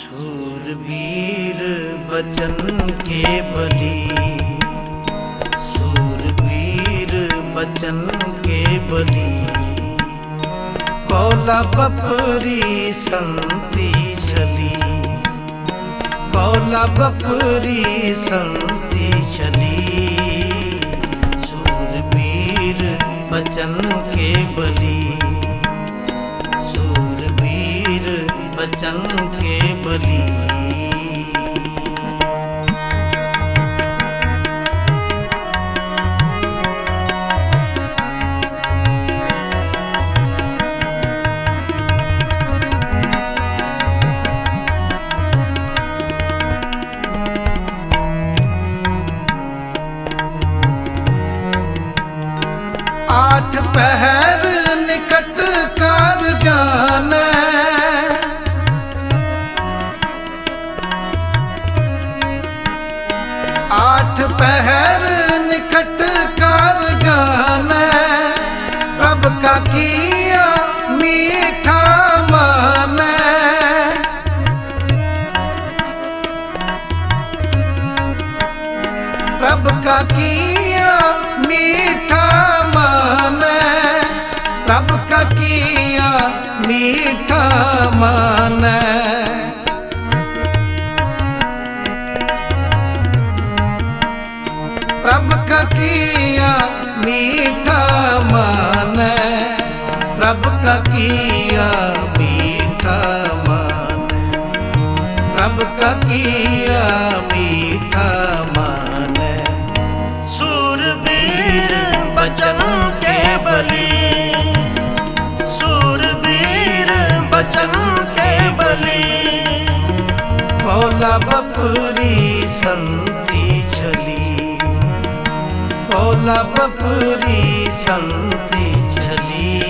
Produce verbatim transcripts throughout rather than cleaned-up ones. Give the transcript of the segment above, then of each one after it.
सूरवीर बचन के बली, सूरवीर बचन के बली, कौला बपरी संति छली, कौला बपरी संति छली। सूरवीर बचन के बली, सूरवीर बचन के बली। आठ पहर निकट कार जाने, आठ पहर निकट कार जाने, रब का किया मीठा माने। रब का किया मीठा माने, रब का किया मीठा माने। रब का किया मीठा माने, रब का किया मीठा माने, रब का किया मीठा माने। सूरवीर बचन के बली, सूरवीर बचन के बली, कौला बपरी संति छली, कौला बपरी संति छली।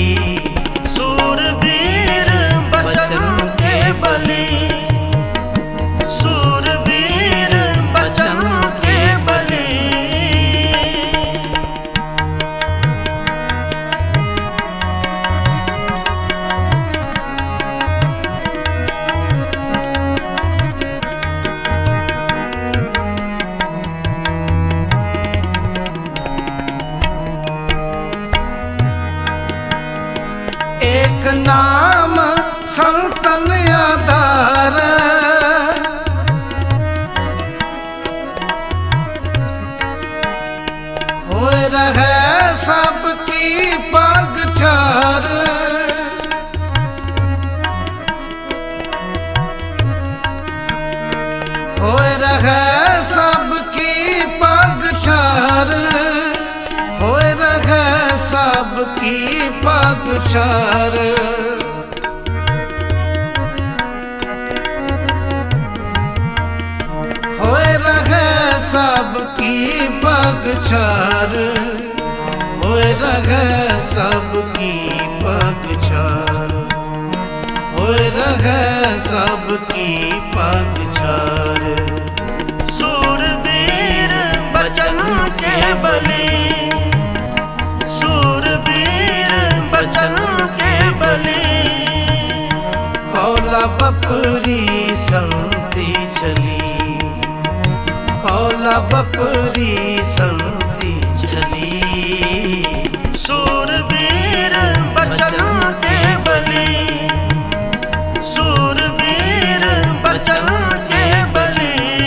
सूरवीर बचन के बली, सूरवीर बचन के बली। एक नाम संतन आधार, होए रहे सबकी पगचार। होए रहे सबकी पगचार, होए रहे सबकी पगचार। होए रहे सबकी पगचार, होए रहे सबकी पगचार, होए रहे सबकी पगचार। सूरवीर बचन के बली, सूरवीर बचन के बली, कौला बपरी संति छली, कौला बपरी संति छली। सूरवीर बचन के बली, सूरवीर बचन के बली।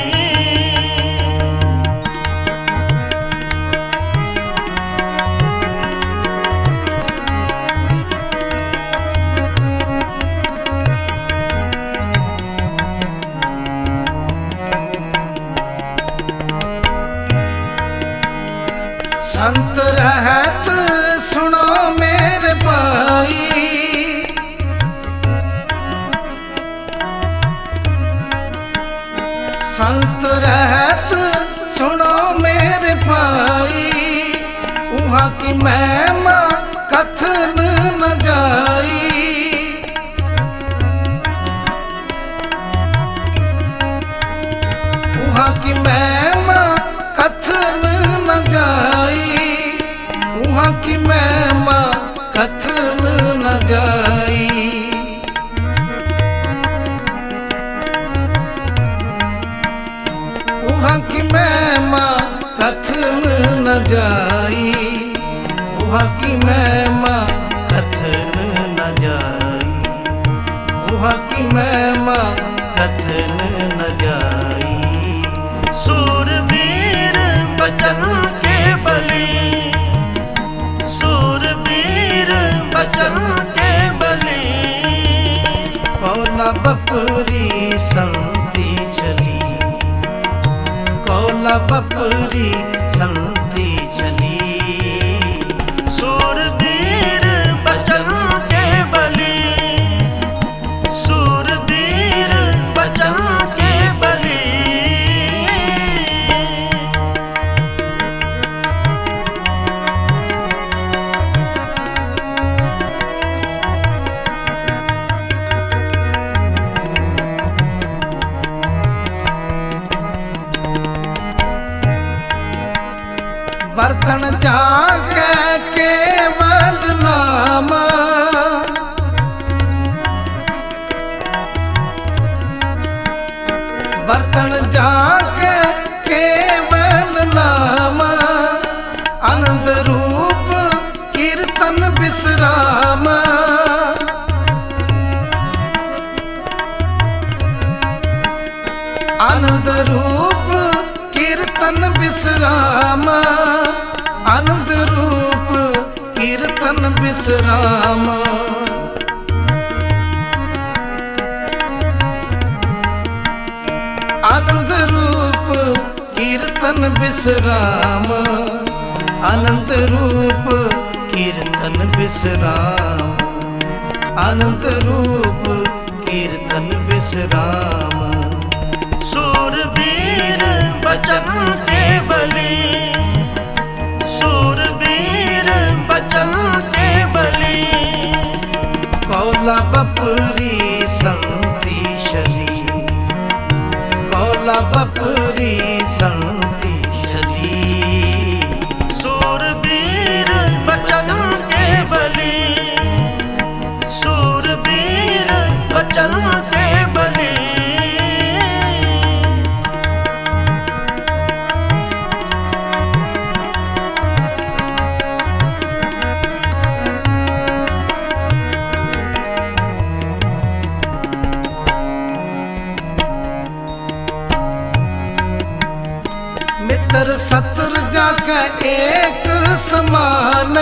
संत रहत सुनो मेरे भाई, संत रहत सुनो मेरे भाई, वहाँ की महिमा कथन न जाई। वहाँ की महिमा कथन न जाई, वहाँ की महिमा कथन न जाई। न जाई, वहाँ की महिमा कथन न जाई, वहाँ की महिमा कथन न जाई। सूरवीर बचन के बलि, सूरवीर बचन के बलि। कौला बपरी संति चली, कौला बपरी संति चली। सूरवीर बचन के बलि, सूरवीर बचन के बलि। बर्तन जाके केवल नाम, बर्तन जाके केवल नाम। आनंद रूप कीर्तन विश्राम, आनंद रूप कीर्तन विश्राम, आनंद रूप कीर्तन विश्राम। आनंद रूप कीर्तन विश्राम, आनंद रूप कीर्तन विश्राम, आनंद रूप कीर्तन विश्राम। सूरवीर बचन के बलि, सूरवीर बचन के बलि। कौला बपरी संति चली, कौला बपरी संति चली। सूरवीर बचन के बलि, सूरवीर बचन के बलि। मित्र शत्रु जाके एक समान,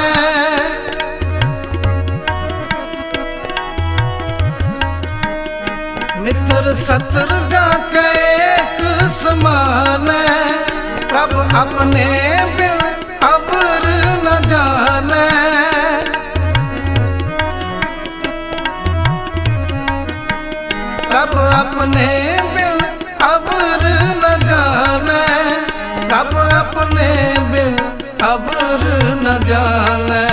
मित्र शत्रु जाके एक समान। प्रभु अपने बिन अबर न जाने, प्रभु अपने बिन अबर न जाने, प्रभु अपने बिन अबर न जाने।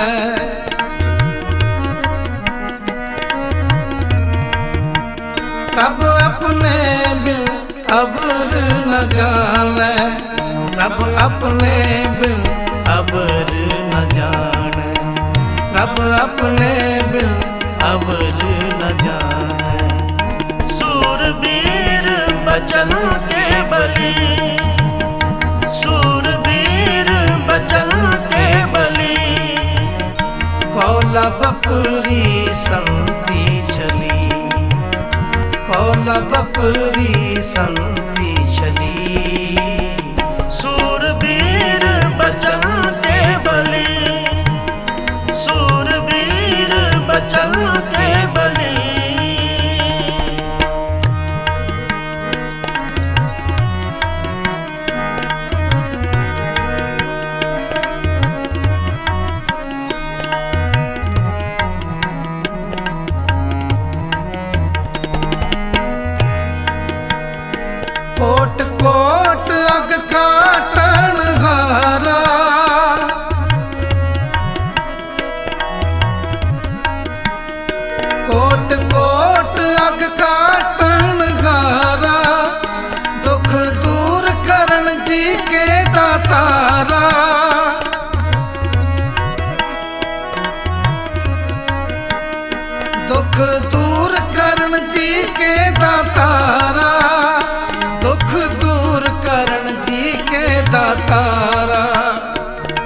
प्रभु अपने बिन अबर न जाने, प्रभु अपने बिन अबर न जाने, प्रभु अपने बिन अबर न जाने। सूरवीर बचन के बलि, सूरवीर बचन के बलि। कौला बपरी संति चली, कौला बपरी संति चली। सूरवीर बचन के बलि, सूरवीर बचन के बलि। कोट कोट अग काटन हारा, कोट कोट अग काटन हारा। दुख दूर करण जी के दातारा, दुख दूर करण जी के दातारा, दुख दूर करण जी के दातारा।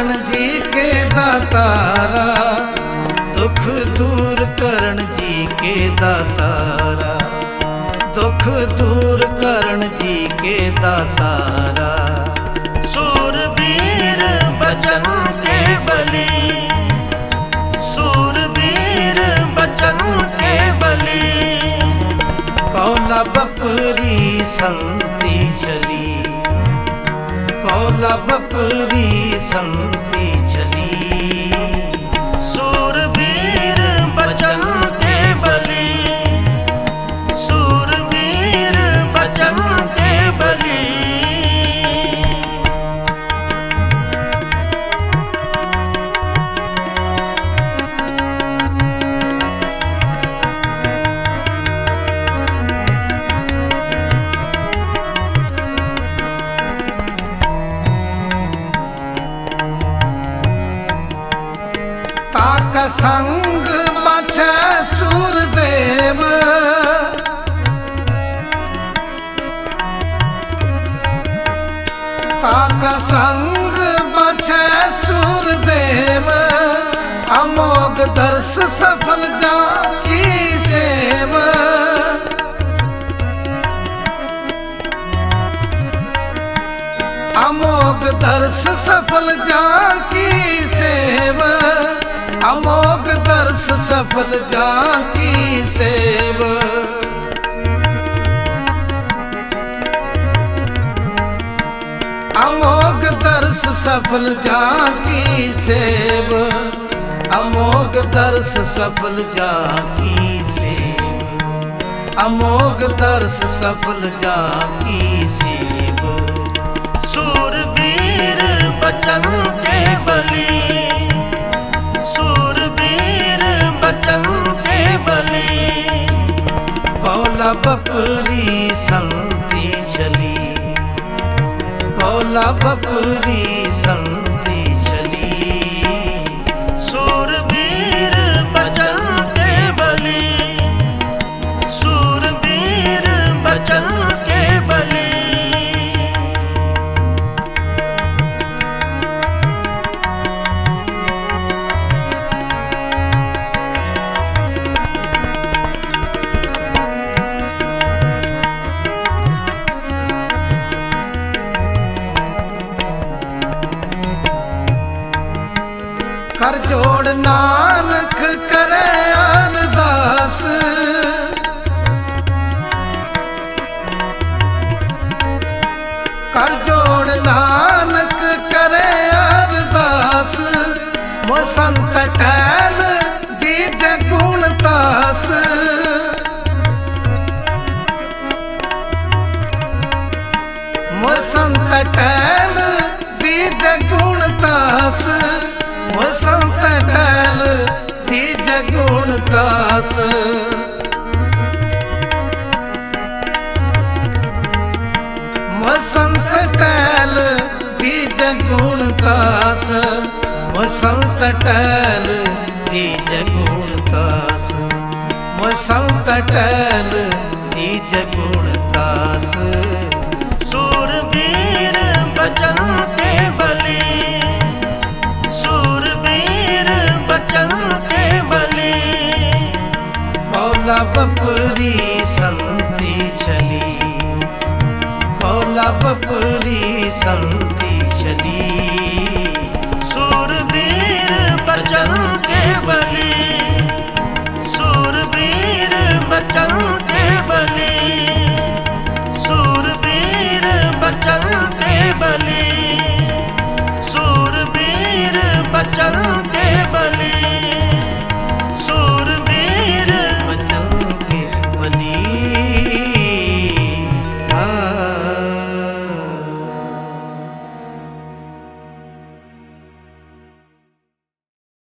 करण जी के दातारा, दुख दूर करण जी के दातारा, दुख दूर करण जी के दातारा। सूरबीर बचन के बलि, सूरबीर बचन के बलि। कौला बपरी संति चली, कौला बपरी संति चली। सूरबीर बचन के बलि, सूरबीर बचन के बलि। ताक संग बचे सूरदेव, ताक संग बचे सूरदेव। अमोघ दर्श सफल जाकी सेव, अमोघ दर्श सफल जाकी सेव, अमोघ दर्श सफल जाकी सेव। अमोघ दर्श सफल जाकी सेव, अमोघ दर्श सफल जाकी सेव, अमोघ दर्श सफल जाकी सेव। सूरबीर बचन के बलि, सूरबीर बचन के बलि। कौला बपरी संति चली, कौला बपरी संति चली। सूरबीर बचन के बलि, सूरबीर बचन के बलि। कर जोड़ नानक करे अरदास, कर जोड़ नानक करे अरदास। मो संत टहल दीज गुण तास, मो संत टहल दीज गुण तास। मो संत टहल दीज गुण तास, मो संत टहल दीज गुण तास, मो संत टहल दीज गुण तास, मो संत टहल दीज गुण तास। सूरबीर बचन के बलि, सूरबीर बचन के बलि। कौला बपरी संति चली, कौला बपरी संति चली।